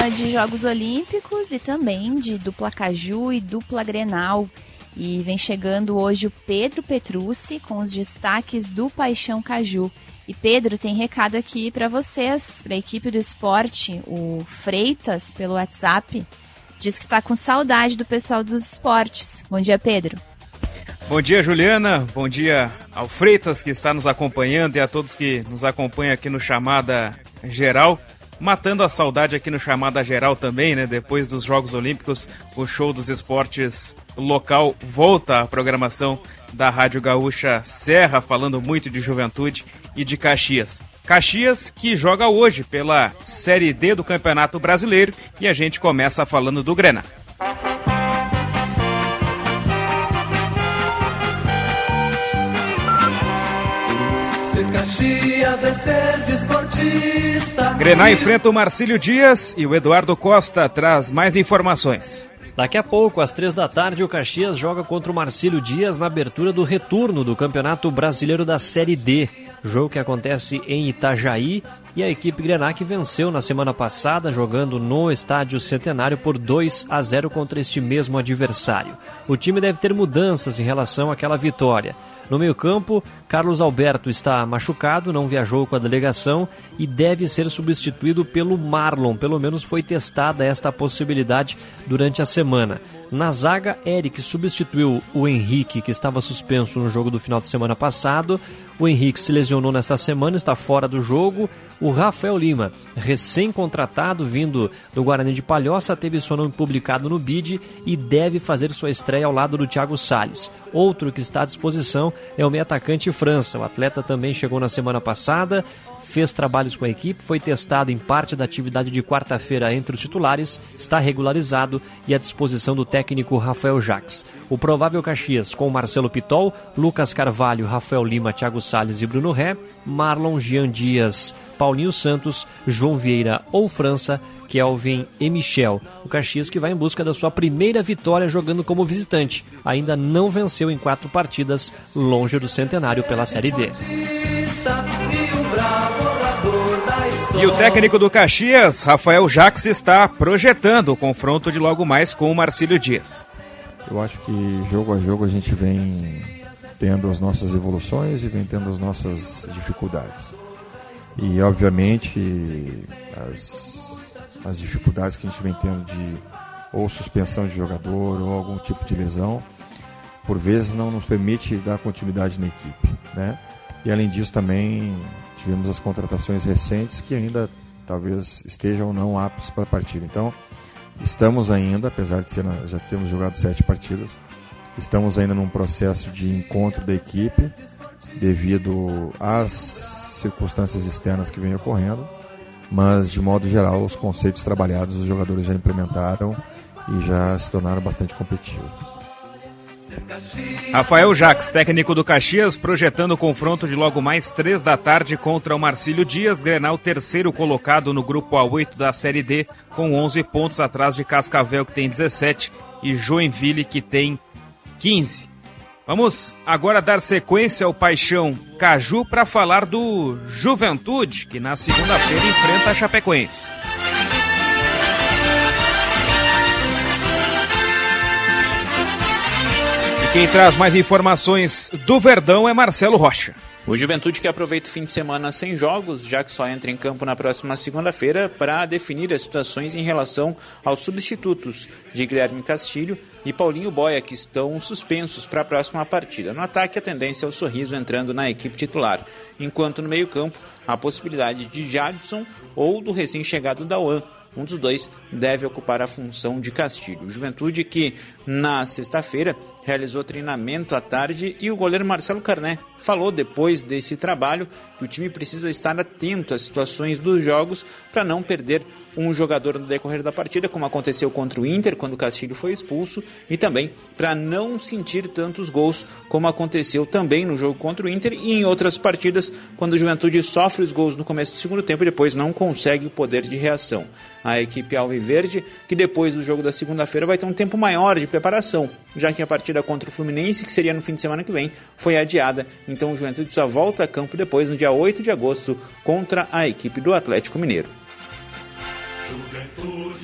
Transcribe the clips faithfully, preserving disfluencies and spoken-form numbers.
semana de Jogos Olímpicos e também de dupla Caju e dupla Grenal. E vem chegando hoje o Pedro Petrucci com os destaques do Paixão Caju. E Pedro, tem recado aqui para vocês, para a equipe do esporte, o Freitas, pelo WhatsApp, diz que está com saudade do pessoal dos esportes. Bom dia, Pedro. Bom dia, Juliana. Bom dia ao Freitas, que está nos acompanhando, e a todos que nos acompanham aqui no Chamada Geral. Matando a saudade aqui no Chamada Geral também, né? Depois dos Jogos Olímpicos, o show dos esportes local volta à programação da Rádio Gaúcha Serra, falando muito de juventude e de Caxias. Caxias que joga hoje pela Série D do Campeonato Brasileiro, e a gente começa falando do Grenal. Ser Caxias é ser desportista. Grenal enfrenta o Marcílio Dias e o Eduardo Costa traz mais informações. Daqui a pouco, às três da tarde, o Caxias joga contra o Marcílio Dias na abertura do retorno do Campeonato Brasileiro da Série D. Jogo que acontece em Itajaí, e a equipe Grenal que venceu na semana passada, jogando no Estádio Centenário por dois a zero contra este mesmo adversário. O time deve ter mudanças em relação àquela vitória. No meio-campo, Carlos Alberto está machucado, não viajou com a delegação e deve ser substituído pelo Marlon. Pelo menos foi testada esta possibilidade durante a semana. Na zaga, Eric substituiu o Henrique, que estava suspenso no jogo do final de semana passado. O Henrique se lesionou nesta semana, está fora do jogo. O Rafael Lima, recém-contratado, vindo do Guarani de Palhoça, teve seu nome publicado no B I D e deve fazer sua estreia ao lado do Thiago Salles. Outro que está à disposição é o meio-atacante França. O atleta também chegou na semana passada, fez trabalhos com a equipe, foi testado em parte da atividade de quarta-feira entre os titulares, está regularizado e à disposição do técnico Rafael Jacques. O provável Caxias com Marcelo Pitol, Lucas Carvalho, Rafael Lima, Thiago Salles e Bruno Ré, Marlon, Jean Dias, Paulinho Santos, João Vieira ou França, Kelvin e Michel. O Caxias que vai em busca da sua primeira vitória jogando como visitante. Ainda não venceu em quatro partidas, longe do Centenário pela Série D. E o técnico do Caxias, Rafael Jacques, está projetando o confronto de logo mais com o Marcílio Dias. Eu acho que jogo a jogo a gente vem tendo as nossas evoluções e vem tendo as nossas dificuldades. E obviamente as, as dificuldades que a gente vem tendo de ou suspensão de jogador ou algum tipo de lesão, por vezes não nos permite dar continuidade na equipe, né? E além disso também tivemos as contratações recentes que ainda talvez estejam ou não aptos para a partida. Então estamos ainda, apesar de ser, já termos jogado sete partidas, estamos ainda num processo de encontro da equipe devido às circunstâncias externas que vêm ocorrendo, mas de modo geral os conceitos trabalhados os jogadores já implementaram e já se tornaram bastante competitivos. Rafael Jacques, técnico do Caxias, projetando o confronto de logo mais três da tarde contra o Marcílio Dias. Grenal terceiro colocado no grupo A oito da Série D, com onze pontos atrás de Cascavel, que tem dezessete, e Joinville, que tem quinze. Vamos agora dar sequência ao Paixão Caju para falar do Juventude, que na segunda-feira enfrenta a Chapecoense. E quem traz mais informações do Verdão é Marcelo Rocha. O Juventude que aproveita o fim de semana sem jogos, já que só entra em campo na próxima segunda-feira para definir as situações em relação aos substitutos de Guilherme Castilho e Paulinho Boia, que estão suspensos para a próxima partida. No ataque, a tendência é o Sorriso entrando na equipe titular, enquanto no meio-campo, a possibilidade de Jadson ou do recém-chegado Dauan. Um dos dois deve ocupar a função de Castilho. Juventude que, na sexta-feira, realizou treinamento à tarde e o goleiro Marcelo Carné falou depois desse trabalho que o time precisa estar atento às situações dos jogos para não perder um jogador no decorrer da partida, como aconteceu contra o Inter, quando o Castilho foi expulso, e também para não sentir tantos gols, como aconteceu também no jogo contra o Inter e em outras partidas, quando o Juventude sofre os gols no começo do segundo tempo e depois não consegue o poder de reação. A equipe alviverde, que depois do jogo da segunda-feira vai ter um tempo maior de preparação, já que a partida contra o Fluminense, que seria no fim de semana que vem, foi adiada. Então o Juventude só volta a campo depois, no dia oito de agosto, contra a equipe do Atlético Mineiro. Juventude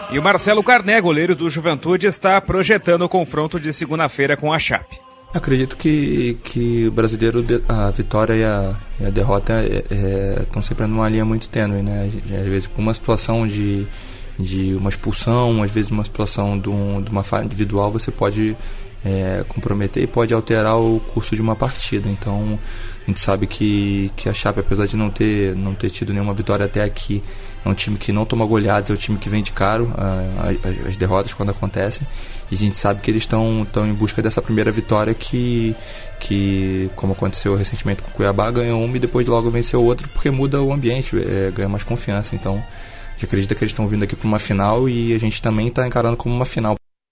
E o Marcelo Carné, goleiro do Juventude, está projetando o confronto de segunda-feira com a Chape. Eu acredito que, que o brasileiro, a vitória e a, e a derrota estão é, sempre numa linha muito tênue, né? Às vezes por uma situação de, de uma expulsão, às vezes uma situação de, um, de uma falha individual, você pode é, comprometer e pode alterar o curso de uma partida. Então a gente sabe que, que a Chape, apesar de não ter, não ter tido nenhuma vitória até aqui, é um time que não toma goleadas, é um time que vende caro a, a, as derrotas quando acontecem. E a gente sabe que eles estão em busca dessa primeira vitória que, que, como aconteceu recentemente com o Cuiabá, ganhou uma e depois logo venceu outra, porque muda o ambiente, é, ganha mais confiança. Então, a gente acredita que eles estão vindo aqui para uma final e a gente também está encarando como uma final.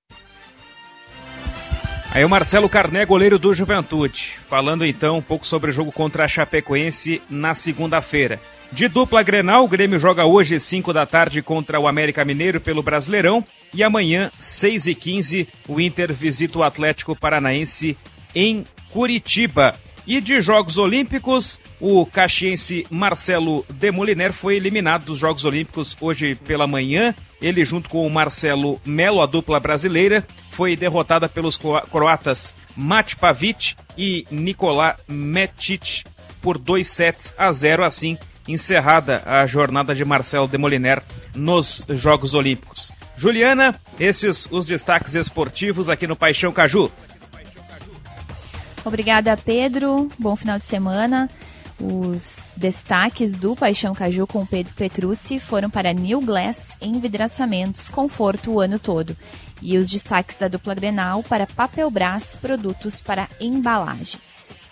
Aí o Marcelo Carné, goleiro do Juventude, falando então um pouco sobre o jogo contra a Chapecoense na segunda-feira. De dupla Grenal, o Grêmio joga hoje cinco da tarde contra o América Mineiro pelo Brasileirão e amanhã, seis e quinze, o Inter visita o Atlético Paranaense em Curitiba. E de Jogos Olímpicos, o caxiense Marcelo Demoliner foi eliminado dos Jogos Olímpicos hoje pela manhã. Ele, junto com o Marcelo Melo, a dupla brasileira, foi derrotada pelos croatas Mate Pavic e Nikola Metic por dois sets a zero, assim encerrada a jornada de Marcelo Demoliner nos Jogos Olímpicos. Juliana, esses os destaques esportivos aqui no Paixão Caju. Obrigada, Pedro. Bom final de semana. Os destaques do Paixão Caju com Pedro Petrucci foram para New Glass Envidraçamentos, conforto o ano todo. E os destaques da dupla Grenal para Papelbras, produtos para embalagens.